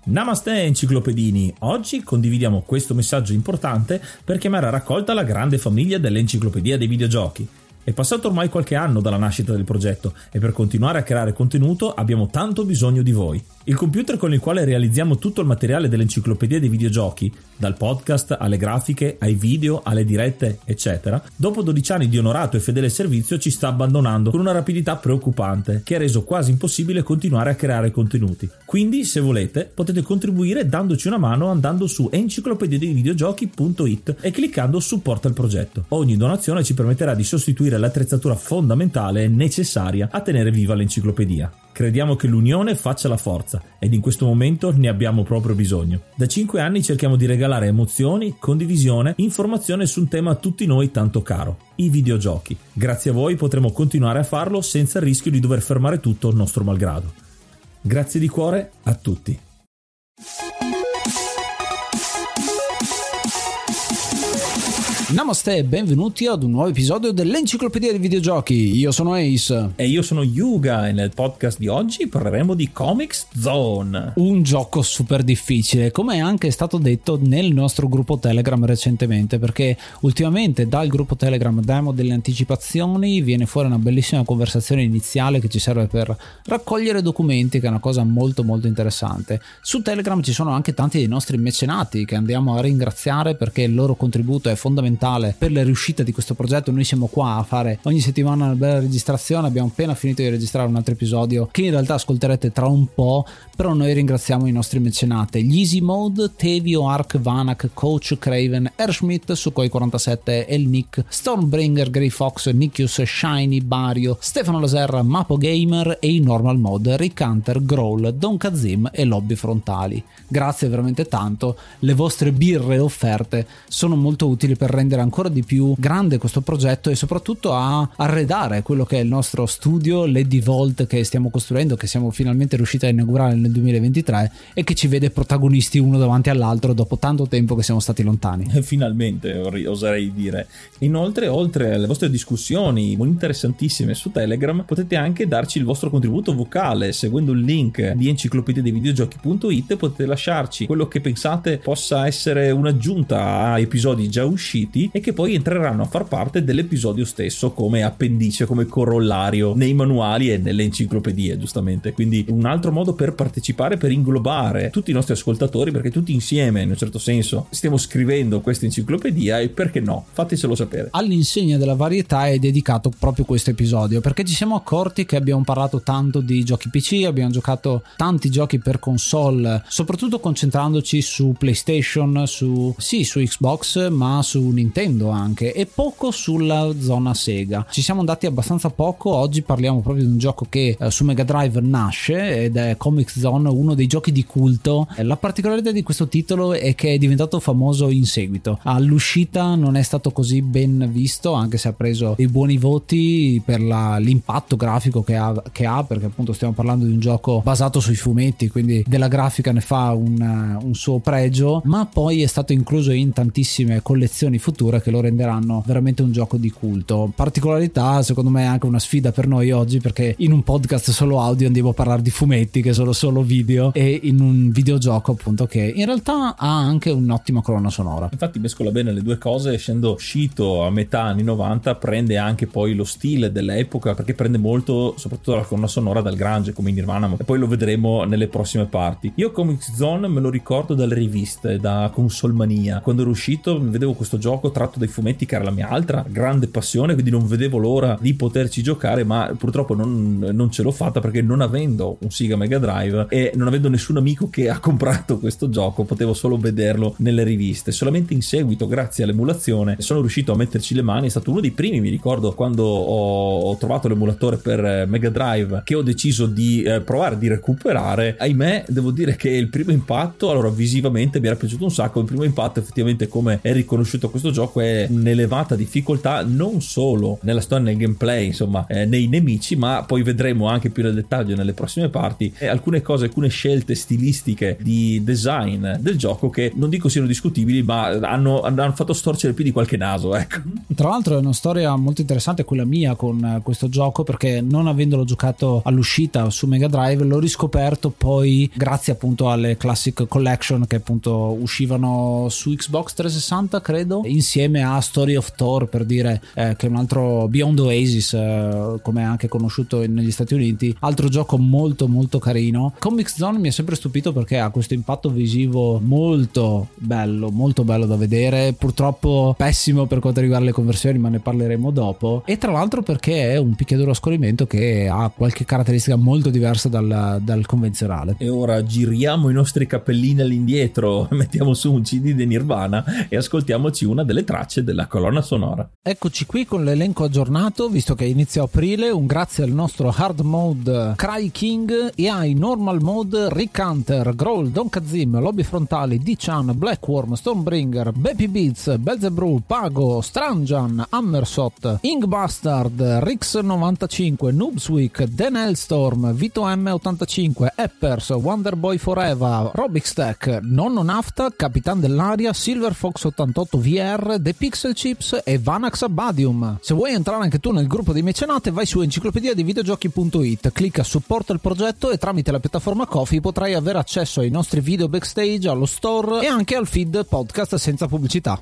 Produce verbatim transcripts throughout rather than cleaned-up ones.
Namaste enciclopedini, oggi condividiamo questo messaggio importante per chiamare a raccolta la grande famiglia dell'enciclopedia dei videogiochi. È passato ormai qualche anno dalla nascita del progetto e per continuare a creare contenuto abbiamo tanto bisogno di voi. Il computer con il quale realizziamo tutto il materiale dell'enciclopedia dei videogiochi, dal podcast alle grafiche, ai video, alle dirette, eccetera, dopo dodici anni di onorato e fedele servizio ci sta abbandonando con una rapidità preoccupante che ha reso quasi impossibile continuare a creare contenuti. Quindi, se volete, potete contribuire dandoci una mano andando su enciclopedia dei videogiochi punto it e cliccando supporta il progetto. Ogni donazione ci permetterà di sostituire l'attrezzatura fondamentale e necessaria a tenere viva l'enciclopedia. Crediamo che l'unione faccia la forza ed in questo momento ne abbiamo proprio bisogno. Da cinque anni cerchiamo di regalare emozioni, condivisione, informazione su un tema a tutti noi tanto caro, i videogiochi. Grazie a voi potremo continuare a farlo senza il rischio di dover fermare tutto il nostro malgrado. Grazie di cuore a tutti. Namaste e benvenuti ad un nuovo episodio dell'Enciclopedia dei Videogiochi. Io sono Ace. E io sono Yuga e nel podcast di oggi parleremo di Comix Zone. Un gioco super difficile, come è anche stato detto nel nostro gruppo Telegram recentemente, perché ultimamente dal gruppo Telegram diamo delle anticipazioni, viene fuori una bellissima conversazione iniziale che ci serve per raccogliere documenti, che è una cosa molto molto interessante. Su Telegram ci sono anche tanti dei nostri mecenati che andiamo a ringraziare perché il loro contributo è fondamentale per la riuscita di questo progetto. Noi siamo qua a fare ogni settimana una bella registrazione, abbiamo appena finito di registrare un altro episodio che in realtà ascolterete tra un po', però noi ringraziamo i nostri mecenate: gli Easy Mode, Tevio, Ark, Vanak, Coach, Craven, Erschmidt, Sukhoi quarantasette, El Nick, Stormbringer, Grey Fox, Nikius, Shiny, Bario, Stefano Laserra, Mapo Gamer e i Normal Mode, Rick Hunter, Growl, Don Kazim e Lobby Frontali. Grazie veramente tanto, le vostre birre offerte sono molto utili per rendere ancora di più grande questo progetto e soprattutto a arredare quello che è il nostro studio, l'Eddie Vault che stiamo costruendo, che siamo finalmente riusciti a inaugurare nel duemilaventitré e che ci vede protagonisti uno davanti all'altro dopo tanto tempo che siamo stati lontani. Finalmente, oserei dire. Inoltre, oltre alle vostre discussioni interessantissime su Telegram, potete anche darci il vostro contributo vocale seguendo il link di enciclopedia dei videogiochi punto it. Potete lasciarci quello che pensate possa essere un'aggiunta a episodi già usciti e che poi entreranno a far parte dell'episodio stesso come appendice, come corollario nei manuali e nelle enciclopedie, giustamente. Quindi un altro modo per partecipare, per inglobare tutti i nostri ascoltatori, perché tutti insieme in un certo senso stiamo scrivendo questa enciclopedia e perché no, fatecelo sapere. All'insegna della varietà è dedicato proprio questo episodio, perché ci siamo accorti che abbiamo parlato tanto di giochi P C, abbiamo giocato tanti giochi per console, soprattutto concentrandoci su PlayStation, su sì su Xbox, ma su Nintendo anche, e poco sulla zona Sega. Ci siamo andati abbastanza poco. Oggi parliamo proprio di un gioco che eh, su Mega Drive nasce ed è Comix Zone, uno dei giochi di culto. La particolarità di questo titolo è che è diventato famoso in seguito. All'uscita non è stato così ben visto, anche se ha preso dei buoni voti per la, l'impatto grafico che ha, che ha, perché appunto stiamo parlando di un gioco basato sui fumetti, quindi della grafica ne fa un, un suo pregio, ma poi è stato incluso in tantissime collezioni future che lo renderanno veramente un gioco di culto. Particolarità, secondo me, è anche una sfida per noi oggi, perché in un podcast solo audio andiamo a parlare di fumetti che sono solo video, e in un videogioco appunto che in realtà ha anche un'ottima colonna sonora. Infatti mescola bene le due cose, essendo uscito a metà anni novanta prende anche poi lo stile dell'epoca, perché prende molto soprattutto la colonna sonora dal grunge come in Nirvana, e poi lo vedremo nelle prossime parti. Io Comix Zone me lo ricordo dalle riviste, da Consolmania. Quando ero uscito vedevo questo gioco tratto dai fumetti, che era la mia altra grande passione, quindi non vedevo l'ora di poterci giocare, ma purtroppo non, non ce l'ho fatta, perché non avendo un Sega Mega Drive e non avendo nessun amico che ha comprato questo gioco, potevo solo vederlo nelle riviste. Solamente in seguito, grazie all'emulazione, sono riuscito a metterci le mani. È stato uno dei primi, mi ricordo, quando ho, ho trovato l'emulatore per Mega Drive, che ho deciso di eh, provare, di recuperare. Ahimè, devo dire che il primo impatto, allora visivamente mi era piaciuto un sacco. Il primo impatto effettivamente, come è riconosciuto questo questo gioco è un'elevata difficoltà non solo nella storia, nel gameplay, insomma eh, nei nemici, ma poi vedremo anche più nel dettaglio nelle prossime parti eh, alcune cose, alcune scelte stilistiche di design del gioco che non dico siano discutibili, ma hanno, hanno fatto storcere più di qualche naso, ecco. Tra l'altro è una storia molto interessante quella mia con questo gioco, perché non avendolo giocato all'uscita su Mega Drive l'ho riscoperto poi grazie appunto alle Classic Collection che appunto uscivano su Xbox trecentosessanta credo, insieme a Story of Thor, per dire eh, che è un altro Beyond Oasis eh, come è anche conosciuto negli Stati Uniti, altro gioco molto molto carino. Comix Zone mi ha sempre stupito perché ha questo impatto visivo molto bello, molto bello da vedere, purtroppo pessimo per quanto riguarda le conversioni, ma ne parleremo dopo, e tra l'altro perché è un picchiaduro a scorrimento che ha qualche caratteristica molto diversa dal, dal convenzionale. E ora giriamo i nostri cappellini all'indietro, mettiamo su un C D di Nirvana e ascoltiamoci una delle tracce della colonna sonora. Eccoci qui con l'elenco aggiornato, visto che inizia aprile. Un grazie al nostro hard mode Cry King e ai normal mode Rick Hunter, Growl, Don Kazim, Lobby Frontali, D-Chan, Blackworm, Stormbringer, Baby Beats, Belzebrew, Pago, Stranjan, Hammersot, Ingbastard, Rix novantacinque, Noobsweek, Dan Hellstorm, Vito M ottantacinque, Eppers, Wonderboy Forever, Robixtech, Nonno Nafta, Capitan dell'Aria, Silver Fox ottantotto V R, The Pixel Chips e Vanax Abadium. Se vuoi entrare anche tu nel gruppo dei mecenate, vai su enciclopedia di videogiochi punto it, clicca supporta il progetto e tramite la piattaforma Ko-fi potrai avere accesso ai nostri video backstage, allo store e anche al feed podcast senza pubblicità.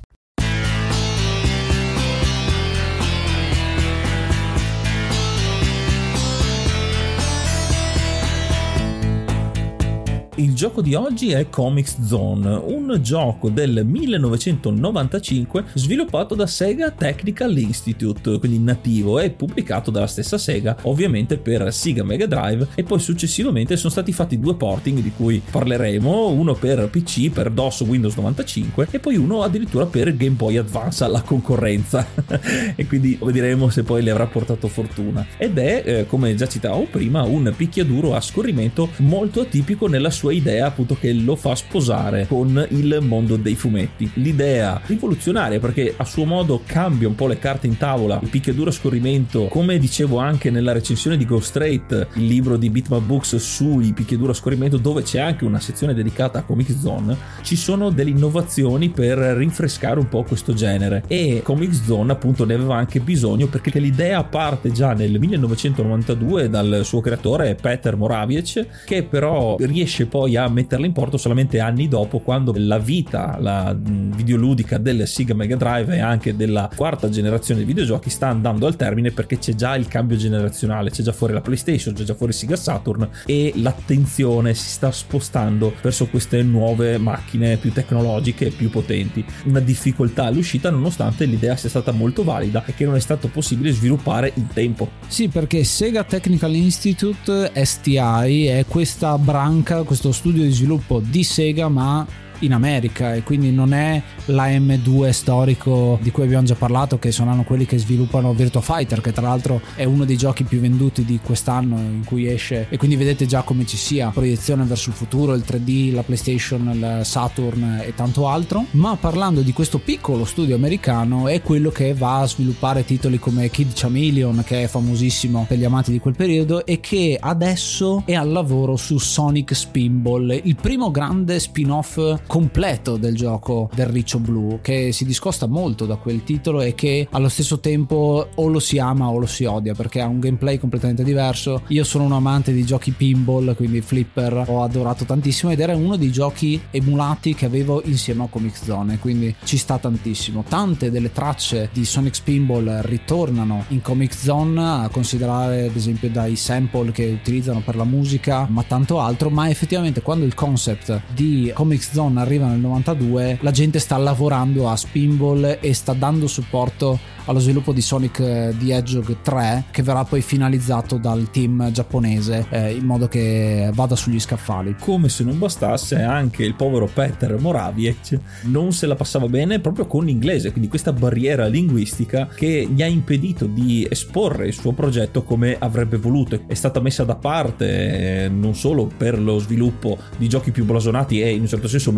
Il gioco di oggi è Comix Zone, un gioco del millenovecentonovantacinque sviluppato da Sega Technical Institute, quindi nativo, e pubblicato dalla stessa Sega, ovviamente per Sega Mega Drive, e poi successivamente sono stati fatti due porting di cui parleremo, uno per P C, per DOS Windows novantacinque, e poi uno addirittura per Game Boy Advance alla concorrenza e quindi vedremo se poi le avrà portato fortuna. Ed è, eh, come già citavo prima, un picchiaduro a scorrimento molto atipico nella sua idea, appunto, che lo fa sposare con il mondo dei fumetti. L'idea rivoluzionaria, perché a suo modo cambia un po' le carte in tavola. Il picchiaduro a scorrimento, come dicevo anche nella recensione di Go Straight, il libro di Bitmap Books sui picchiaduro a scorrimento, dove c'è anche una sezione dedicata a Comix Zone, ci sono delle innovazioni per rinfrescare un po' questo genere, e Comix Zone appunto ne aveva anche bisogno, perché l'idea parte già nel millenovecentonovantadue dal suo creatore Peter Morawiecz, che però riesce poi a metterla in porto solamente anni dopo, quando la vita, la videoludica del Sega Mega Drive e anche della quarta generazione di videogiochi sta andando al termine, perché c'è già il cambio generazionale, c'è già fuori la PlayStation, c'è già fuori Sega Saturn, e l'attenzione si sta spostando verso queste nuove macchine più tecnologiche e più potenti. Una difficoltà all'uscita, nonostante l'idea sia stata molto valida e che non è stato possibile sviluppare in tempo. Sì, perché Sega Technical Institute S T I è questa branca, questo studio di sviluppo di Sega, ma in America, e quindi non è l'A M due storico di cui abbiamo già parlato, che sono quelli che sviluppano Virtua Fighter, che tra l'altro è uno dei giochi più venduti di quest'anno in cui esce, e quindi vedete già come ci sia proiezione verso il futuro, il tre D, la PlayStation, il Saturn e tanto altro. Ma parlando di questo piccolo studio americano, è quello che va a sviluppare titoli come Kid Chameleon, che è famosissimo per gli amanti di quel periodo, e che adesso è al lavoro su Sonic Spinball, il primo grande spin-off completo del gioco del Riccio Blu, che si discosta molto da quel titolo e che allo stesso tempo o lo si ama o lo si odia, perché ha un gameplay completamente diverso. Io sono un amante di giochi pinball, quindi flipper, ho adorato tantissimo, ed era uno dei giochi emulati che avevo insieme a Comix Zone, quindi ci sta tantissimo. Tante delle tracce di Sonic Spinball ritornano in Comix Zone, a considerare ad esempio dai sample che utilizzano per la musica, ma tanto altro. Ma effettivamente quando il concept di Comix Zone arriva nel novantadue, la gente sta lavorando a Spinball e sta dando supporto allo sviluppo di Sonic the Hedgehog tre, che verrà poi finalizzato dal team giapponese eh, in modo che vada sugli scaffali. Come se non bastasse, anche il povero Peter Morawiecz non se la passava bene proprio con l'inglese, quindi questa barriera linguistica che gli ha impedito di esporre il suo progetto come avrebbe voluto. È stata messa da parte eh, non solo per lo sviluppo di giochi più blasonati e in un certo senso meno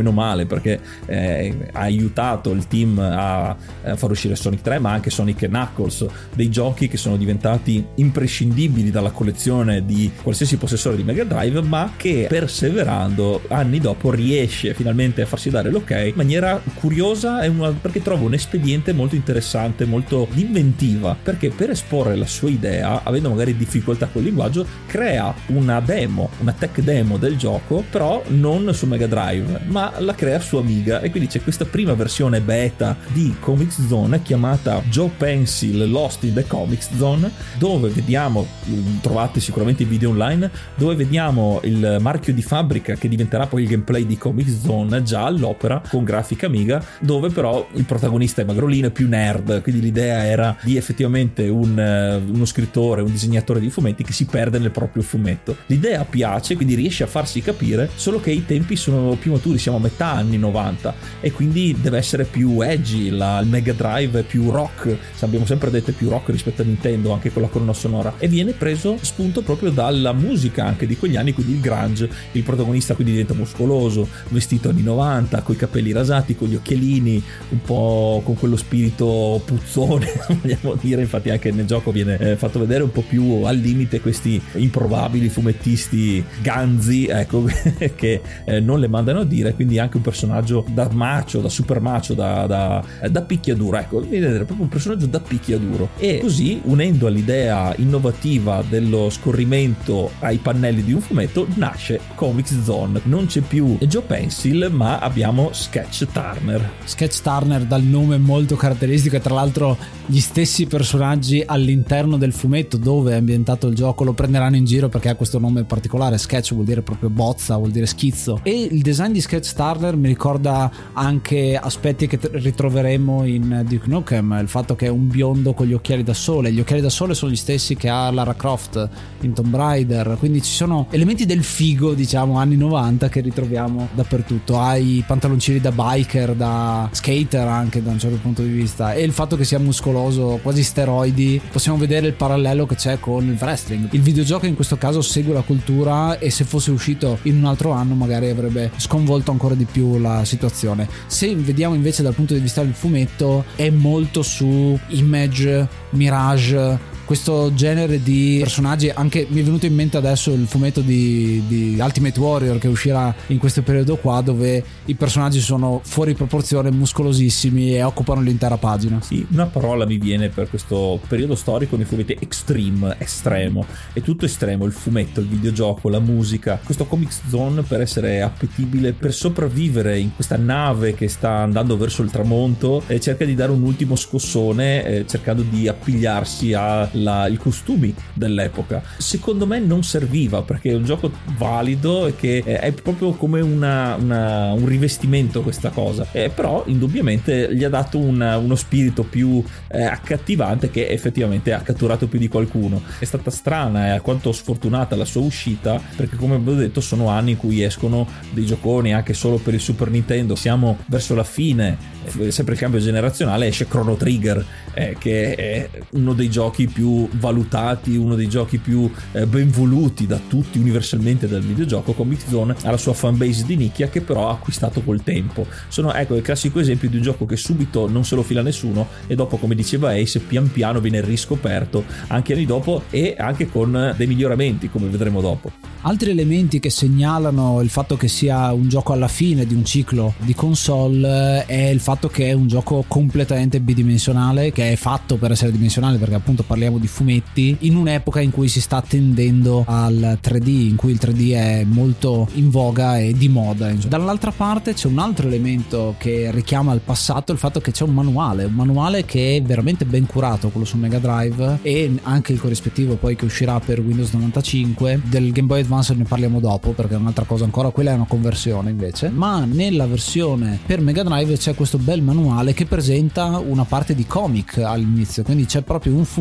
meno male, perché eh, ha aiutato il team a, a far uscire Sonic tre, ma anche Sonic e Knuckles, dei giochi che sono diventati imprescindibili dalla collezione di qualsiasi possessore di Mega Drive, ma che perseverando anni dopo riesce finalmente a farsi dare l'ok in maniera curiosa, è una, perché trovo un espediente molto interessante, molto inventiva, perché per esporre la sua idea, avendo magari difficoltà col linguaggio, crea una demo, una tech demo del gioco, però non su Mega Drive, ma la crea su Amiga, e quindi c'è questa prima versione beta di Comix Zone chiamata Joe Pencil Lost in the Comix Zone, dove vediamo, trovate sicuramente i video online, dove vediamo il marchio di fabbrica che diventerà poi il gameplay di Comix Zone già all'opera con grafica Amiga, dove però il protagonista è magrolino e più nerd, quindi l'idea era di effettivamente un, uno scrittore, un disegnatore di fumetti che si perde nel proprio fumetto. L'idea piace, quindi riesce a farsi capire, solo che i tempi sono più maturi, siamo a metà anni novanta e quindi deve essere più edgy, la, il Mega Drive è più rock, abbiamo sempre detto è più rock rispetto a Nintendo anche con la colonna sonora, e viene preso spunto proprio dalla musica anche di quegli anni, quindi il grunge, il protagonista quindi diventa muscoloso, vestito anni novanta, coi capelli rasati, con gli occhialini, un po' con quello spirito puzzone vogliamo dire, infatti anche nel gioco viene eh, fatto vedere un po' più al limite questi improbabili fumettisti ganzi, ecco, che eh, non le mandano a dire, quindi anche un personaggio da macio, da super macio, da, da, da picchiaduro, ecco, vedete, proprio un personaggio da picchiaduro. E così, unendo all'idea innovativa dello scorrimento ai pannelli di un fumetto, nasce Comix Zone. Non c'è più Joe Pencil, ma abbiamo Sketch Turner. Sketch Turner dal nome molto caratteristico, e tra l'altro gli stessi personaggi all'interno del fumetto dove è ambientato il gioco lo prenderanno in giro perché ha questo nome particolare. Sketch vuol dire proprio bozza, vuol dire schizzo, e il design di Sketch Turner mi ricorda anche aspetti che ritroveremo in Duke Nukem, il fatto che è un biondo con gli occhiali da sole. Gli occhiali da sole sono gli stessi che ha Lara Croft in Tomb Raider, quindi ci sono elementi del figo, diciamo, anni novanta che ritroviamo dappertutto. Ha i pantaloncini da biker, da skater anche da un certo punto di vista, e il fatto che sia muscoloso, quasi steroidi, possiamo vedere il parallelo che c'è con il wrestling. Il videogioco in questo caso segue la cultura, e se fosse uscito in un altro anno magari avrebbe sconvolto ancora di più la situazione. Se vediamo invece dal punto di vista del fumetto, è molto su Image, Mirage, questo genere di personaggi. Anche mi è venuto in mente adesso il fumetto di, di Ultimate Warrior che uscirà in questo periodo qua, dove i personaggi sono fuori proporzione, muscolosissimi e occupano l'intera pagina. Sì, una parola mi viene per questo periodo storico nei fumetti: extreme, estremo. È tutto estremo, il fumetto, il videogioco, la musica. Questo Comix Zone, per essere appetibile, per sopravvivere in questa nave che sta andando verso il tramonto, eh, cerca di dare un ultimo scossone, eh, cercando di appigliarsi a La, i costumi dell'epoca. Secondo me non serviva, perché è un gioco valido e che è proprio come una, una, un rivestimento questa cosa, eh, però indubbiamente gli ha dato una, uno spirito più eh, accattivante, che effettivamente ha catturato più di qualcuno. È stata strana e alquanto sfortunata la sua uscita, perché come abbiamo detto sono anni in cui escono dei gioconi anche solo per il Super Nintendo. Siamo verso la fine, eh, sempre il cambio generazionale, esce Chrono Trigger, eh, che è uno dei giochi più valutati, uno dei giochi più eh, ben voluti da tutti universalmente del videogioco. Comix Zone ha la sua fanbase di nicchia, che però ha acquistato col tempo. Sono, ecco, il classico esempio di un gioco che subito non se lo fila nessuno, e dopo, come diceva Ace, pian piano viene riscoperto anche anni dopo, e anche con dei miglioramenti, come vedremo dopo. Altri elementi che segnalano il fatto che sia un gioco alla fine di un ciclo di console è il fatto che è un gioco completamente bidimensionale, che è fatto per essere dimensionale, perché appunto parliamo di fumetti in un'epoca in cui si sta tendendo al tre D, in cui il tre D è molto in voga e di moda. Dall'altra parte c'è un altro elemento che richiama al passato, il fatto che c'è un manuale, un manuale che è veramente ben curato, quello su Mega Drive, e anche il corrispettivo poi che uscirà per Windows novantacinque. Del Game Boy Advance ne parliamo dopo, perché è un'altra cosa ancora, quella è una conversione invece. Ma nella versione per Mega Drive c'è questo bel manuale che presenta una parte di comic all'inizio, quindi c'è proprio un fumetto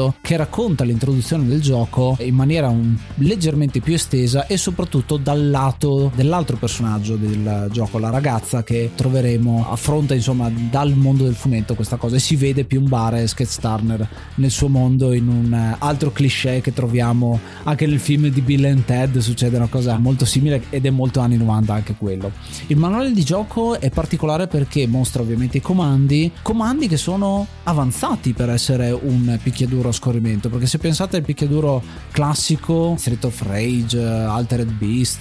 video che racconta l'introduzione del gioco in maniera un, leggermente più estesa e soprattutto dal lato dell'altro personaggio del gioco, la ragazza che troveremo, affronta insomma dal mondo del fumetto questa cosa e si vede piombare Sketch Turner nel suo mondo in un altro cliché che troviamo anche nel film di Bill and Ted. Succede una cosa molto simile ed è molto anni novanta anche quello. Il manuale di gioco è particolare perché mostra ovviamente i comandi comandi che sono avanzati per essere un picchiaduro a scorrimento, perché se pensate al picchiaduro classico Street of Rage, Altered Beast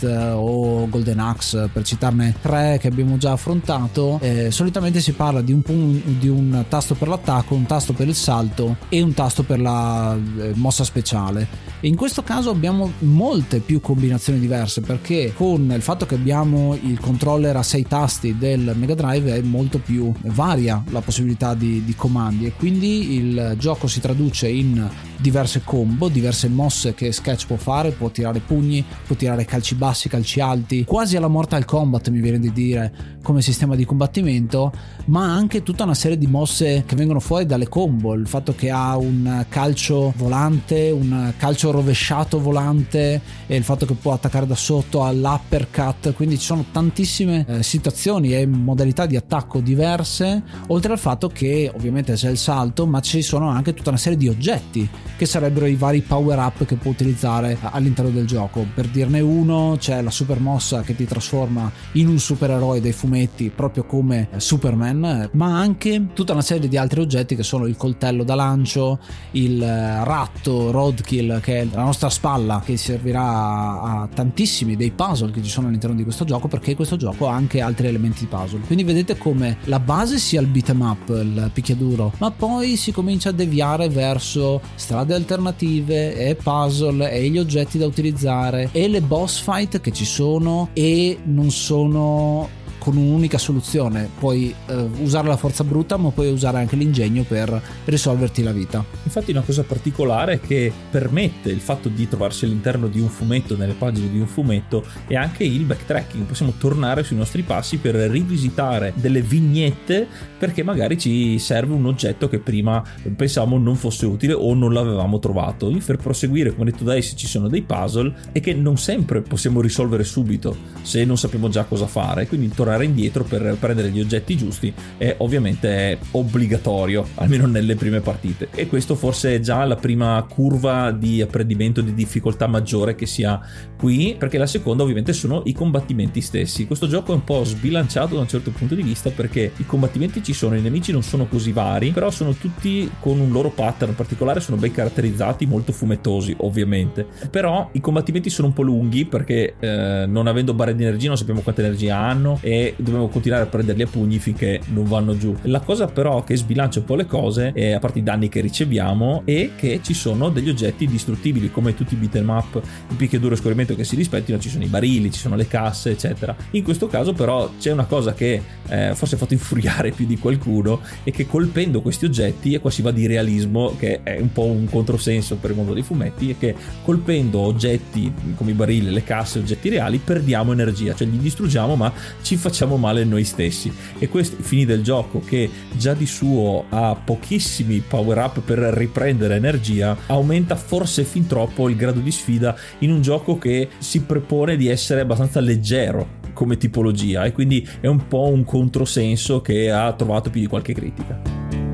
o Golden Axe, per citarne tre che abbiamo già affrontato, eh, solitamente si parla di un, di un tasto per l'attacco, un tasto per il salto e un tasto per la eh, mossa speciale. E in questo caso abbiamo molte più combinazioni diverse, perché con il fatto che abbiamo il controller a sei tasti del Mega Drive è molto più varia la possibilità di, di comandi, e quindi il gioco si traduce in diverse combo, diverse mosse che Sketch può fare. Può tirare pugni, può tirare calci bassi, calci alti, quasi alla Mortal Kombat mi viene di dire come sistema di combattimento, ma anche tutta una serie di mosse che vengono fuori dalle combo. Il fatto che ha un calcio volante, un calcio rovesciato volante, e il fatto che può attaccare da sotto all'uppercut, quindi ci sono tantissime eh, situazioni e modalità di attacco diverse, oltre al fatto che ovviamente c'è il salto, ma ci sono anche tutta una serie di oggetti che sarebbero i vari power up che può utilizzare all'interno del gioco. Per dirne uno, c'è la super mossa che ti trasforma in un supereroe dei fumetti proprio come Superman, ma anche tutta una serie di altri oggetti che sono il coltello da lancio, il ratto Roadkill che è la nostra spalla, che servirà a, a tantissimi dei puzzle che ci sono all'interno di questo gioco, perché questo gioco ha anche altri elementi di puzzle. Quindi vedete come la base sia il beat 'em up, il picchiaduro, ma poi si comincia a deviare verso strade alternative e puzzle e gli oggetti da utilizzare e le boss fight che ci sono e non sono con un'unica soluzione. Puoi eh, usare la forza bruta, ma puoi usare anche l'ingegno per risolverti la vita. Infatti una cosa particolare che permette il fatto di trovarsi all'interno di un fumetto, nelle pagine di un fumetto, è anche il backtracking. Possiamo tornare sui nostri passi per rivisitare delle vignette, perché magari ci serve un oggetto che prima pensavamo non fosse utile o non l'avevamo trovato. Per proseguire, come detto da Ace, ci sono dei puzzle e che non sempre possiamo risolvere subito se non sappiamo già cosa fare, quindi tornare indietro per prendere gli oggetti giusti è ovviamente è obbligatorio, almeno nelle prime partite, e questo forse è già la prima curva di apprendimento di difficoltà maggiore che si ha qui, perché la seconda ovviamente sono i combattimenti stessi. Questo gioco è un po' sbilanciato da un certo punto di vista, perché i combattimenti ci sono, i nemici non sono così vari, però sono tutti con un loro pattern particolare, sono ben caratterizzati, molto fumettosi ovviamente, però i combattimenti sono un po' lunghi perché eh, non avendo barre di energia non sappiamo quanta energia hanno e dobbiamo continuare a prenderli a pugni finché non vanno giù. La cosa però che sbilancia un po' le cose, è, a parte i danni che riceviamo, è che ci sono degli oggetti distruttibili, come tutti i beat'em up in picchiaduro e scorrimento che si rispettino. Ci sono i barili, ci sono le casse eccetera. In questo caso però c'è una cosa che eh, forse ha fatto infuriare più di qualcuno, e che colpendo questi oggetti, e qua si va di realismo che è un po' un controsenso per il mondo dei fumetti, è che colpendo oggetti come i barili, le casse, oggetti reali, perdiamo energia, cioè li distruggiamo ma ci facciamo male noi stessi. E questi fini del gioco, che già di suo ha pochissimi power up per riprendere energia, aumenta forse fin troppo il grado di sfida in un gioco che si propone di essere abbastanza leggero come tipologia, e quindi è un po' un controsenso che ha trovato più di qualche critica.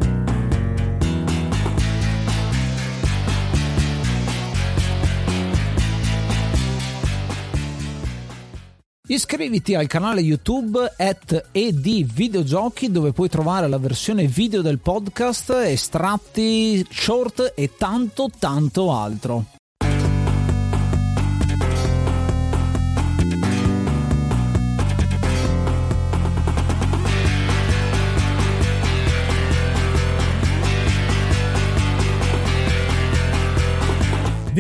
Iscriviti al canale YouTube at edvideogiochi, dove puoi trovare la versione video del podcast, estratti, short e tanto tanto altro. Vi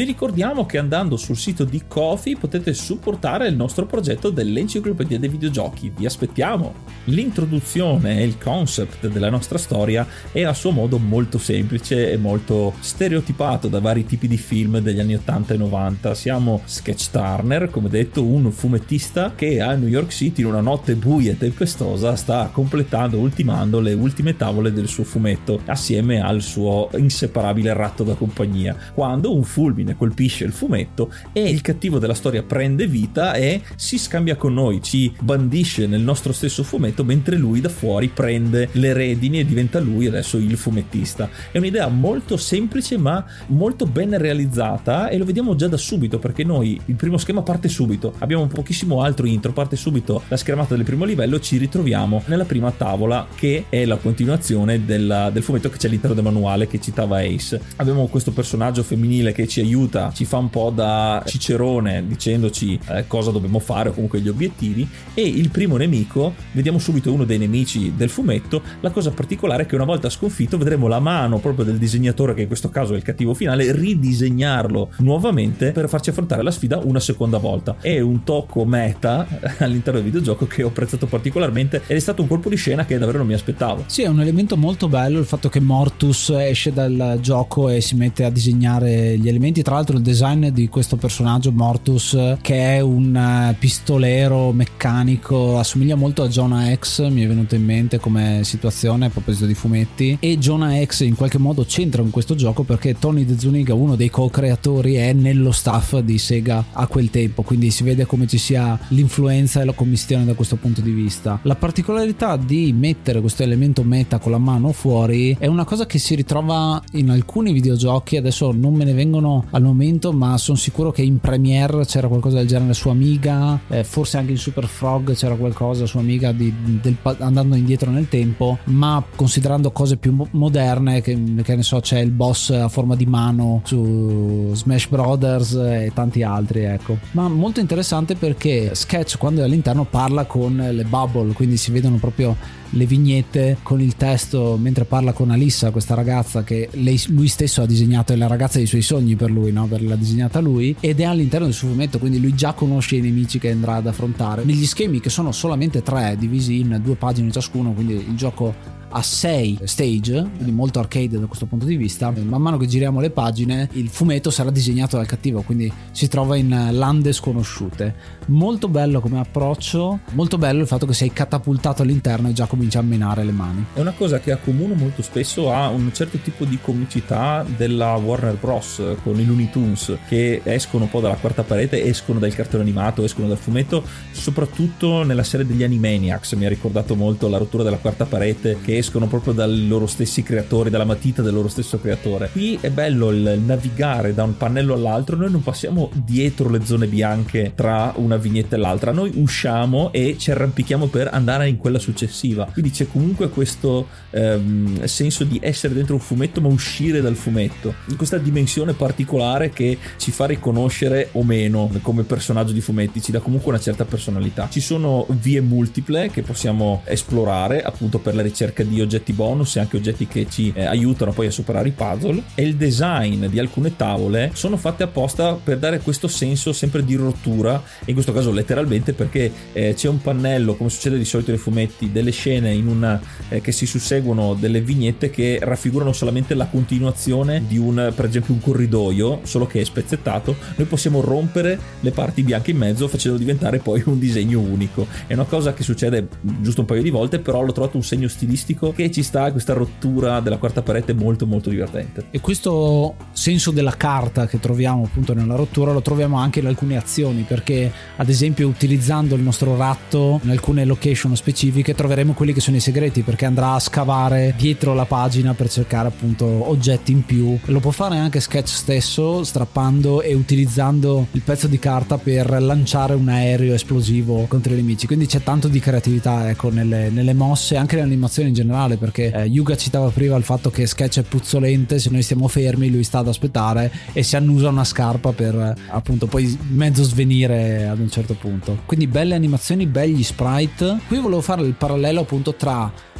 Vi ricordiamo che andando sul sito di Ko-fi potete supportare il nostro progetto dell'Enciclopedia dei Videogiochi. Vi aspettiamo! L'introduzione e il concept della nostra storia è a suo modo molto semplice e molto stereotipato da vari tipi di film degli anni ottanta e novanta. Siamo Sketch Turner, come detto, un fumettista che a New York City in una notte buia e tempestosa sta completando, ultimando le ultime tavole del suo fumetto assieme al suo inseparabile ratto da compagnia, quando un fulmine colpisce il fumetto e il cattivo della storia prende vita e si scambia con noi, ci bandisce nel nostro stesso fumetto, mentre lui da fuori prende le redini e diventa lui adesso il fumettista. È un'idea molto semplice ma molto ben realizzata, e lo vediamo già da subito, perché noi il primo schema parte subito, abbiamo pochissimo altro intro, parte subito la schermata del primo livello, ci ritroviamo nella prima tavola che è la continuazione della, del fumetto che c'è all'interno del manuale che citava Ace. Abbiamo questo personaggio femminile che ci aiuta, ci fa un po' da cicerone dicendoci eh, cosa dobbiamo fare o comunque gli obiettivi, e il primo nemico vediamo subito uno dei nemici del fumetto. La cosa particolare è che una volta sconfitto vedremo la mano proprio del disegnatore, che in questo caso è il cattivo finale, ridisegnarlo nuovamente per farci affrontare la sfida una seconda volta. È un tocco meta all'interno del videogioco che ho apprezzato particolarmente ed è stato un colpo di scena che davvero non mi aspettavo. Sì, è un elemento molto bello il fatto che Mortus esce dal gioco e si mette a disegnare gli elementi. Tra l'altro il design di questo personaggio Mortus, che è un pistolero meccanico, assomiglia molto a Jonah X, mi è venuto in mente come situazione a proposito di fumetti, e Jonah X in qualche modo c'entra con questo gioco perché Tony De Zuniga, uno dei co-creatori, è nello staff di Sega a quel tempo, quindi si vede come ci sia l'influenza e la commistione da questo punto di vista. La particolarità di mettere questo elemento meta con la mano fuori è una cosa che si ritrova in alcuni videogiochi, adesso non me ne vengono al momento, ma sono sicuro che in Premiere c'era qualcosa del genere su Amiga, eh, forse anche in Super Frog c'era qualcosa su Amiga di, del, andando indietro nel tempo, ma considerando cose più moderne, che, che ne so, c'è il boss a forma di mano su Smash Brothers e tanti altri, ecco. Ma molto interessante perché Sketch, quando è all'interno, parla con le bubble, quindi si vedono proprio le vignette con il testo mentre parla con Alissa, questa ragazza che lei, lui stesso ha disegnato, è la ragazza dei suoi sogni per lui, no? Per l'ha disegnata lui, ed è all'interno del suo fumetto, quindi lui già conosce i nemici che andrà ad affrontare negli schemi, che sono solamente tre, divisi in due pagine ciascuno, quindi il gioco a sei stage, quindi molto arcade da questo punto di vista. Man mano che giriamo le pagine il fumetto sarà disegnato dal cattivo, quindi si trova in lande sconosciute. Molto bello come approccio, molto bello il fatto che sei catapultato all'interno e già cominci a menare le mani. È una cosa che accomuna molto spesso a un certo tipo di comicità della Warner Bros. Con i Looney Tunes, che escono un po' dalla quarta parete, escono dal cartone animato, escono dal fumetto, soprattutto nella serie degli Animaniacs mi ha ricordato molto la rottura della quarta parete, che escono proprio dai loro stessi creatori, dalla matita del loro stesso creatore. Qui è bello il navigare da un pannello all'altro, noi non passiamo dietro le zone bianche tra una vignetta e l'altra, noi usciamo e ci arrampichiamo per andare in quella successiva, quindi c'è comunque questo ehm, senso di essere dentro un fumetto ma uscire dal fumetto, in questa dimensione particolare che ci fa riconoscere o meno come personaggio di fumetti, ci dà comunque una certa personalità. Ci sono vie multiple che possiamo esplorare appunto per la ricerca di oggetti bonus e anche oggetti che ci eh, aiutano poi a superare i puzzle, e il design di alcune tavole sono fatte apposta per dare questo senso sempre di rottura, in questo caso letteralmente, perché eh, c'è un pannello, come succede di solito nei fumetti, delle scene in una eh, che si susseguono, delle vignette che raffigurano solamente la continuazione di un, per esempio un corridoio, solo che è spezzettato. Noi possiamo rompere le parti bianche in mezzo facendo diventare poi un disegno unico. È una cosa che succede giusto un paio di volte, però l'ho trovato un segno stilistico che ci sta, questa rottura della quarta parete molto molto divertente. E questo senso della carta che troviamo appunto nella rottura lo troviamo anche in alcune azioni, perché ad esempio utilizzando il nostro ratto in alcune location specifiche troveremo quelli che sono i segreti, perché andrà a scavare dietro la pagina per cercare appunto oggetti in più. Lo può fare anche Sketch stesso, strappando e utilizzando il pezzo di carta per lanciare un aereo esplosivo contro i nemici, quindi c'è tanto di creatività, ecco, nelle, nelle mosse, anche nelle animazioni in generale, perché eh, Yuga citava prima il fatto che Sketch è puzzolente, se noi stiamo fermi lui sta ad aspettare e si annusa una scarpa per eh, appunto poi mezzo svenire ad un certo punto. Quindi belle animazioni, begli sprite. Qui volevo fare il parallelo appunto tra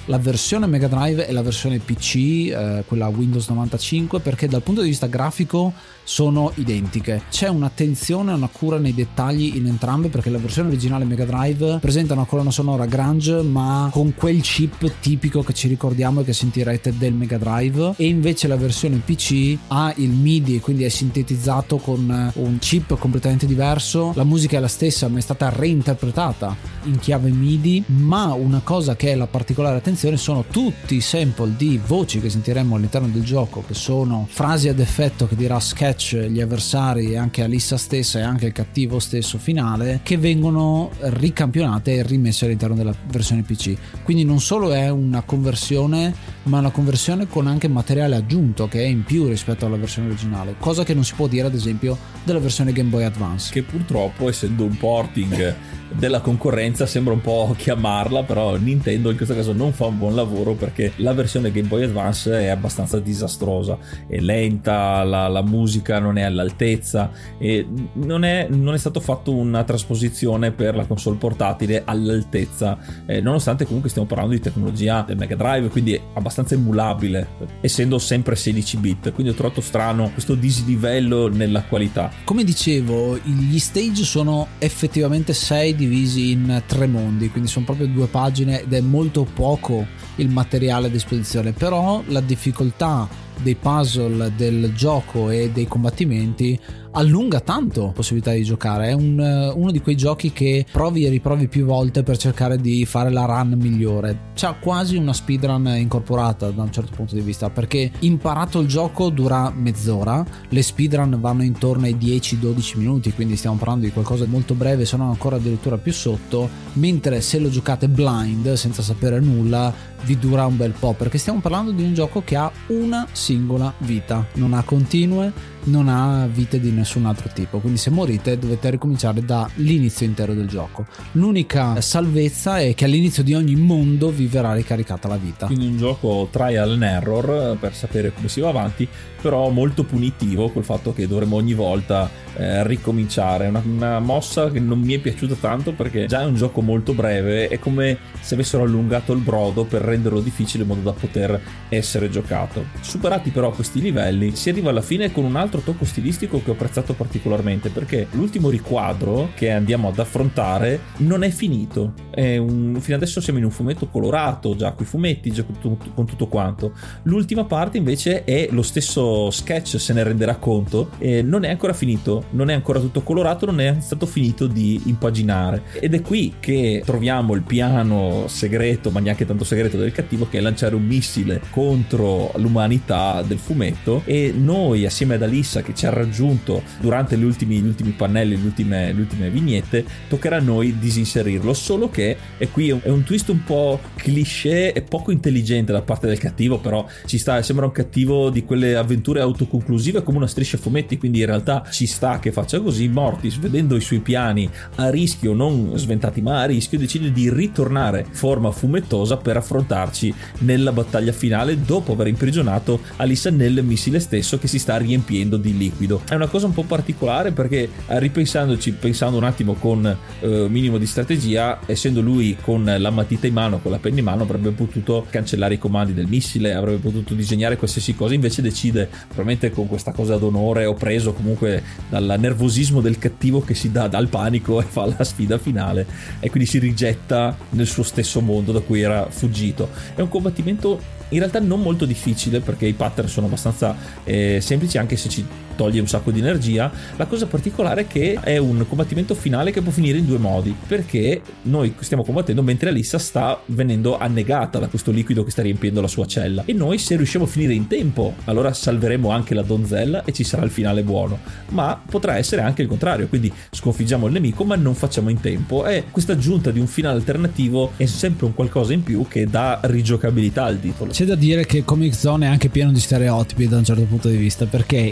la versione Mega Drive e la versione P C, eh, quella Windows novantacinque, perché dal punto di vista grafico sono identiche. C'è un'attenzione e una cura nei dettagli in entrambe, perché la versione originale Mega Drive presenta una colonna sonora grunge ma con quel chip tipico che ci ricordiamo e che sentirete del Mega Drive, e invece la versione P C ha il MIDI, quindi è sintetizzato con un chip completamente diverso. La musica è la stessa ma è stata reinterpretata in chiave MIDI, ma una cosa che è la particolare attenzione sono tutti i sample di voci che sentiremo all'interno del gioco, che sono frasi ad effetto che dirà Sketch, gli avversari e anche Alissa stessa e anche il cattivo stesso finale, che vengono ricampionate e rimesse all'interno della versione P C. Quindi non solo è una conversione, ma una conversione con anche materiale aggiunto che è in più rispetto alla versione originale, cosa che non si può dire ad esempio della versione Game Boy Advance, che purtroppo, essendo un porting della concorrenza, sembra un po' chiamarla, però Nintendo in questo caso non fa un buon lavoro, perché la versione Game Boy Advance è abbastanza disastrosa, è lenta, la, la musica non è all'altezza e non è, non è stato fatto una trasposizione per la console portatile all'altezza, eh, nonostante comunque stiamo parlando di tecnologia del Mega Drive, quindi è abbastanza emulabile essendo sempre sedici bit, quindi ho trovato strano questo dislivello nella qualità. Come dicevo, gli stage sono effettivamente sei divisi in tre mondi, quindi sono proprio due pagine ed è molto poco il materiale a disposizione, però la difficoltà dei puzzle, del gioco e dei combattimenti allunga tanto la possibilità di giocare. È un, uno di quei giochi che provi e riprovi più volte per cercare di fare la run migliore. C'ha quasi una speedrun incorporata da un certo punto di vista, perché imparato il gioco dura mezz'ora, le speedrun vanno intorno ai dieci dodici minuti, quindi stiamo parlando di qualcosa di molto breve, se non ancora addirittura più sotto, mentre se lo giocate blind senza sapere nulla vi dura un bel po', perché stiamo parlando di un gioco che ha una singola vita, non ha continue, non ha vite di nessun altro tipo, quindi se morite dovete ricominciare dall'inizio intero del gioco. L'unica salvezza è che all'inizio di ogni mondo vi verrà ricaricata la vita, quindi un gioco trial and error per sapere come si va avanti, però molto punitivo col fatto che dovremo ogni volta eh, ricominciare. Una, una mossa che non mi è piaciuta tanto, perché già è un gioco molto breve, è come se avessero allungato il brodo per renderlo difficile in modo da poter essere giocato. Superati però questi livelli si arriva alla fine con un altro tocco stilistico che ho apprezzato particolarmente, perché l'ultimo riquadro che andiamo ad affrontare non è finito, è un, fino adesso siamo in un fumetto colorato, già con i fumetti, già con tutto, con tutto quanto. L'ultima parte invece è lo stesso Sketch se ne renderà conto, e non è ancora finito, non è ancora tutto colorato, non è stato finito di impaginare, ed è qui che troviamo il piano segreto, ma neanche tanto segreto, del cattivo, che è lanciare un missile contro l'umanità del fumetto. E noi assieme ad Alissa, che ci ha raggiunto durante gli ultimi, gli ultimi pannelli, le ultime, le ultime vignette, toccherà a noi disinserirlo, solo che e qui è un twist un po' cliché e poco intelligente da parte del cattivo, però ci sta, sembra un cattivo di quelle avventure autoconclusive come una striscia fumetti, quindi in realtà ci sta che faccia così. Mortis, vedendo i suoi piani a rischio, non sventati ma a rischio, decide di ritornare in forma fumettosa per affrontarci nella battaglia finale, dopo aver imprigionato Alissa nel missile stesso che si sta riempiendo di liquido. È una cosa un po' particolare, perché ripensandoci, pensando un attimo con eh, minimo di strategia, essendo lui con la matita in mano, con la penna in mano, avrebbe potuto cancellare i comandi del missile, avrebbe potuto disegnare qualsiasi cosa, invece decide, probabilmente con questa cosa d'onore o preso comunque dal nervosismo del cattivo che si dà dal panico, e fa la sfida finale e quindi si rigetta nel suo stesso mondo da cui era fuggito. È un combattimento in realtà non molto difficile, perché i pattern sono abbastanza eh, semplici, anche se ci toglie un sacco di energia. La cosa particolare è che è un combattimento finale che può finire in due modi, perché noi stiamo combattendo mentre Alissa sta venendo annegata da questo liquido che sta riempiendo la sua cella, e noi, se riusciamo a finire in tempo, allora salveremo anche la donzella e ci sarà il finale buono, ma potrà essere anche il contrario, quindi sconfiggiamo il nemico ma non facciamo in tempo, e questa aggiunta di un finale alternativo è sempre un qualcosa in più che dà rigiocabilità al titolo. C'è da dire che Comix Zone è anche pieno di stereotipi da un certo punto di vista, perché intanto iniziamo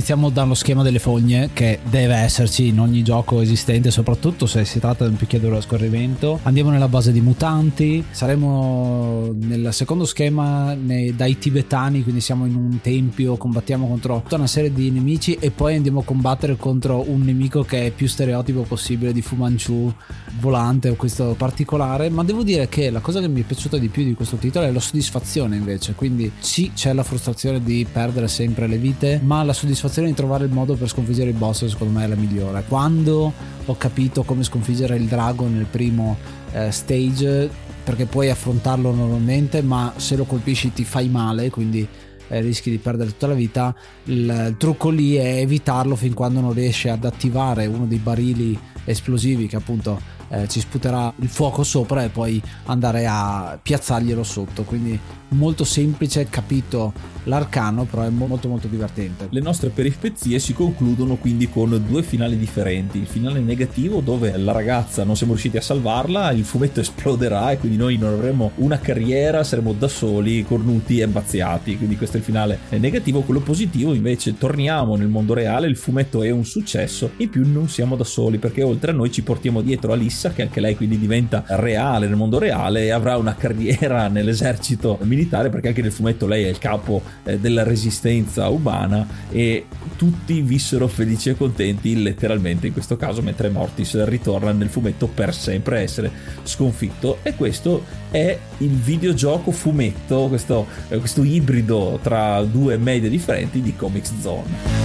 iniziamo dallo schema delle fogne, che deve esserci in ogni gioco esistente, soprattutto se si tratta di un picchiaduro a scorrimento. Andiamo nella base di mutanti, saremo nel secondo schema nei, dai tibetani, quindi siamo in un tempio, combattiamo contro tutta una serie di nemici e poi andiamo a combattere contro un nemico che è più stereotipo possibile di Fu Manchu volante o questo particolare. Ma devo dire che la cosa che mi è piaciuta di più di questo titolo è la soddisfazione, invece. Quindi sì, c'è la frustrazione di perdere sempre le vite, ma la soddisfazione di trovare il modo per sconfiggere i boss secondo me è la migliore. Quando ho capito come sconfiggere il drago nel primo eh, stage, perché puoi affrontarlo normalmente, ma se lo colpisci ti fai male, quindi eh, rischi di perdere tutta la vita. Il, il trucco lì è evitarlo fin quando non riesci ad attivare uno dei barili esplosivi che appunto eh, ci sputerà il fuoco sopra, e poi andare a piazzarglielo sotto. Quindi molto semplice, capito l'arcano, però è molto molto divertente. Le nostre peripezie si concludono quindi con due finali differenti. Il finale negativo, dove la ragazza non siamo riusciti a salvarla, il fumetto esploderà e quindi noi non avremo una carriera, saremo da soli, cornuti e abbazziati. Quindi questo è il finale negativo. Quello positivo invece, torniamo nel mondo reale, il fumetto è un successo, in più non siamo da soli, perché oltre a noi ci portiamo dietro Alissa, che anche lei quindi diventa reale nel mondo reale e avrà una carriera nell'esercito militare, perché anche nel fumetto lei è il capo eh, della resistenza umana, e tutti vissero felici e contenti letteralmente in questo caso, mentre Mortis ritorna nel fumetto per sempre a essere sconfitto. E questo è il videogioco fumetto, questo, eh, questo ibrido tra due medie differenti di Comix Zone.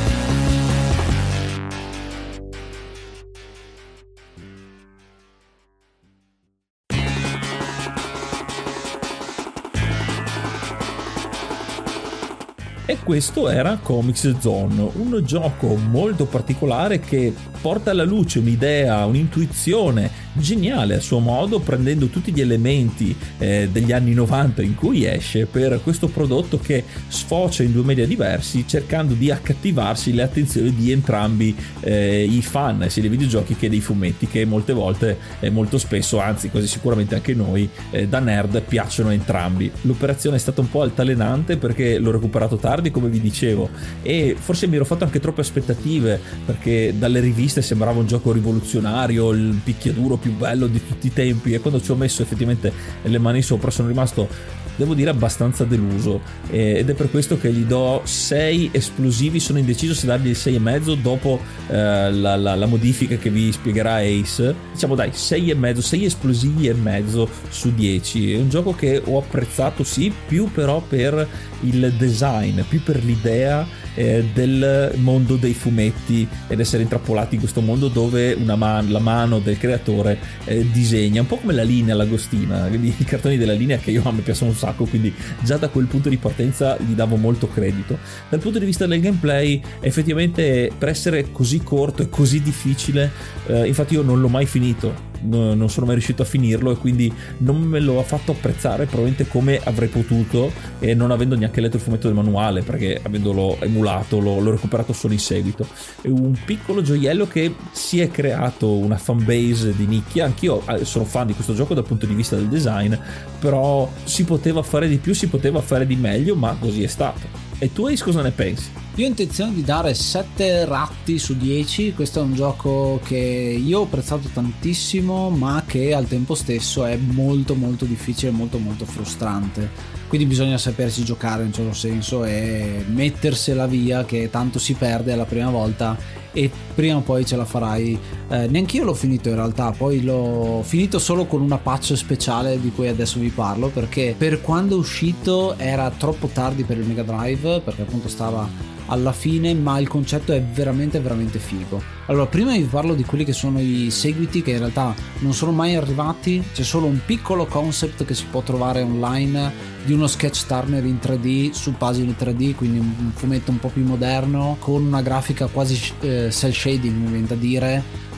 E questo era Comix Zone, un gioco molto particolare che porta alla luce un'idea, un'intuizione geniale a suo modo, prendendo tutti gli elementi eh, degli anni novanta in cui esce, per questo prodotto che sfocia in due media diversi, cercando di accattivarsi le attenzioni di entrambi eh, i fan, sia dei videogiochi che dei fumetti, che molte volte e eh, molto spesso, anzi quasi sicuramente anche noi eh, da nerd, piacciono a entrambi. L'operazione è stata un po' altalenante perché l'ho recuperato tardi, come vi dicevo, e forse mi ero fatto anche troppe aspettative, perché dalle riviste sembrava un gioco rivoluzionario, il picchiaduro più bello di tutti i tempi, e quando ci ho messo effettivamente le mani sopra sono rimasto, devo dire, abbastanza deluso, ed è per questo che gli do sei esplosivi. Sono indeciso se dargli il sei e mezzo dopo eh, la, la, la modifica che vi spiegherà Ace. Diciamo dai, sei e mezzo, sei esplosivi e mezzo su dieci. È un gioco che ho apprezzato, sì, più però per il design, più per l'idea eh, del mondo dei fumetti, ed essere intrappolati in questo mondo dove una man- la mano del creatore eh, disegna, un po' come la linea Lagostina, quindi i cartoni della linea che io a me piacciono un sacco, quindi già da quel punto di partenza gli davo molto credito. Dal punto di vista del gameplay, effettivamente, per essere così corto e così difficile, eh, infatti io non l'ho mai finito, no, non sono mai riuscito a finirlo, e quindi non me lo ha fatto apprezzare probabilmente come avrei potuto, e non avendo neanche letto il fumetto del manuale, perché avendolo emulato l'ho, l'ho recuperato solo in seguito. È un piccolo gioiello che si è creato una fanbase di nicchia. Anch'io sono fan di questo gioco dal punto di vista del design, però si poteva fare di più, si poteva fare di meglio, ma così è stato. E tu, Ace, cosa ne pensi? Io ho intenzione di dare sette ratti su dieci. Questo è un gioco che io ho apprezzato tantissimo, ma che al tempo stesso è molto molto difficile, molto molto frustrante. Quindi bisogna sapersi giocare in un certo senso e mettersela via, che tanto si perde la prima volta e prima o poi ce la farai. Eh, neanch'io l'ho finito in realtà, poi l'ho finito solo con una patch speciale di cui adesso vi parlo, perché per quando è uscito era troppo tardi per il Mega Drive, perché appunto stava alla fine, ma il concetto è veramente veramente figo. Allora, prima vi parlo di quelli che sono i seguiti, che in realtà non sono mai arrivati. C'è solo un piccolo concept che si può trovare online di uno sketch Turner in tre D su pagine tre D, quindi un fumetto un po' più moderno, con una grafica quasi eh, cel shading, mi viene da dire,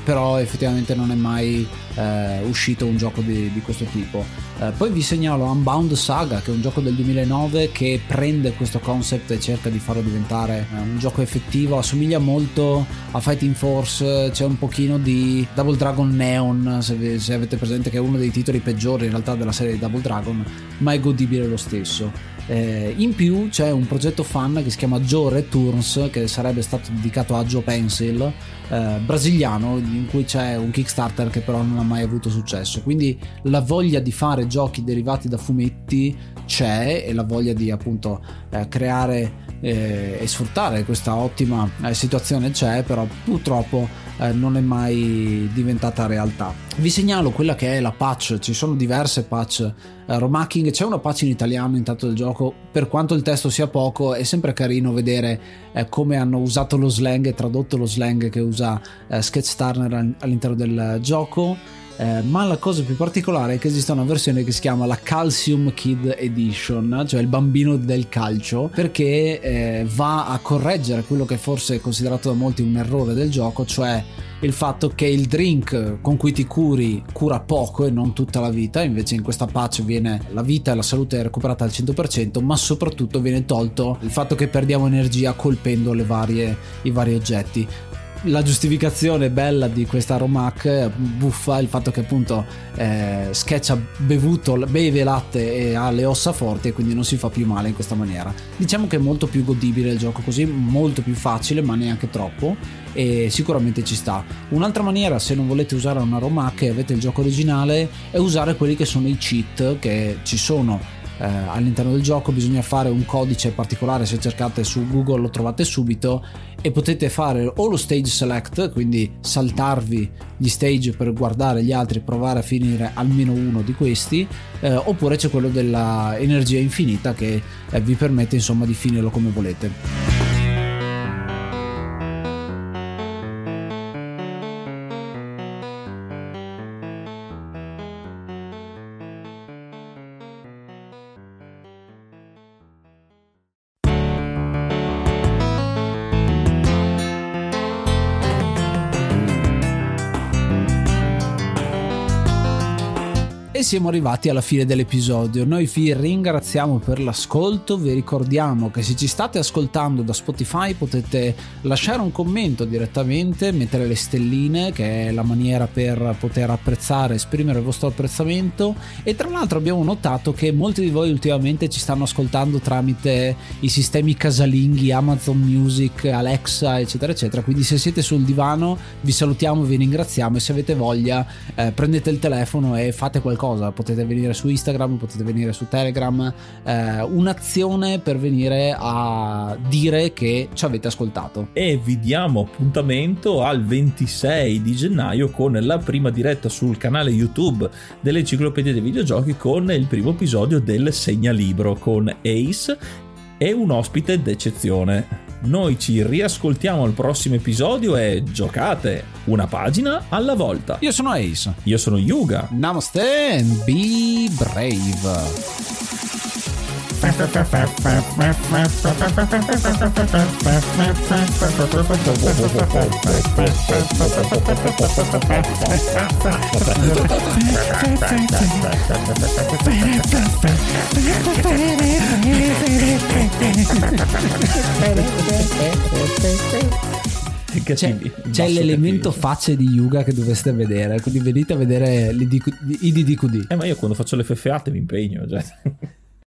però effettivamente non è mai eh, uscito un gioco di, di questo tipo. Eh, poi vi segnalo Unbound Saga, che è un gioco del duemilanove che prende questo concept e cerca di farlo diventare eh, un gioco effettivo. Assomiglia molto a Fighting Force, c'è un pochino di Double Dragon Neon, se, vi, se avete presente, che è uno dei titoli peggiori in realtà della serie di Double Dragon, ma è godibile lo stesso. Eh, in più c'è un progetto fan che si chiama Joe Returns, che sarebbe stato dedicato a Joe Pencil, eh, brasiliano, in cui c'è un Kickstarter che però non ha mai avuto successo. Quindi la voglia di fare giochi derivati da fumetti c'è, e la voglia di appunto eh, creare eh, e sfruttare questa ottima eh, situazione c'è, però purtroppo eh, non è mai diventata realtà. Vi segnalo quella che è la patch, ci sono diverse patch eh, romacking, c'è una patch in italiano intanto del gioco. Per quanto il testo sia poco, è sempre carino vedere eh, come hanno usato lo slang e tradotto lo slang che usa eh, Sketch Turner all'interno del gioco. Eh, ma la cosa più particolare è che esiste una versione che si chiama la Calcium Kid Edition, cioè il bambino del calcio, perché eh, va a correggere quello che forse è considerato da molti un errore del gioco, cioè il fatto che il drink con cui ti curi cura poco e non tutta la vita. Invece in questa patch viene la vita e la salute recuperata al cento per cento, ma soprattutto viene tolto il fatto che perdiamo energia colpendo le varie, i vari oggetti. La giustificazione bella di questa Romac buffa il fatto che appunto eh, Sketch ha bevuto, beve latte e ha le ossa forti, e quindi non si fa più male in questa maniera. Diciamo che è molto più godibile il gioco così, molto più facile, ma neanche troppo, e sicuramente ci sta. Un'altra maniera, se non volete usare una Romac e avete il gioco originale, è usare quelli che sono i cheat che ci sono Eh, all'interno del gioco. Bisogna fare un codice particolare, se cercate su Google lo trovate subito, e potete fare o lo stage select, quindi saltarvi gli stage per guardare gli altri e provare a finire almeno uno di questi, eh, oppure c'è quello della energia infinita che eh, vi permette insomma di finirlo come volete. E siamo arrivati alla fine dell'episodio. Noi vi ringraziamo per l'ascolto, vi ricordiamo che se ci state ascoltando da Spotify potete lasciare un commento direttamente, mettere le stelline, che è la maniera per poter apprezzare, esprimere il vostro apprezzamento. E tra l'altro abbiamo notato che molti di voi ultimamente ci stanno ascoltando tramite i sistemi casalinghi, Amazon Music, Alexa, eccetera eccetera, quindi se siete sul divano vi salutiamo, vi ringraziamo, e se avete voglia eh, prendete il telefono e fate qualcosa. Potete venire su Instagram, potete venire su Telegram, eh, un'azione per venire a dire che ci avete ascoltato. E vi diamo appuntamento al ventisei di gennaio con la prima diretta sul canale YouTube dell'Enciclopedia dei Videogiochi, con il primo episodio del Segnalibro con Ace e un ospite d'eccezione. Noi ci riascoltiamo al prossimo episodio e giocate una pagina alla volta. Io sono Ace. Io sono Yuga. Namaste and be brave. C'è, c'è l'elemento cattivi. Facce di Yuga che dovreste vedere, quindi venite a vedere i D D Q D. Eh, ma io quando faccio le feffeate mi impegno, cioè.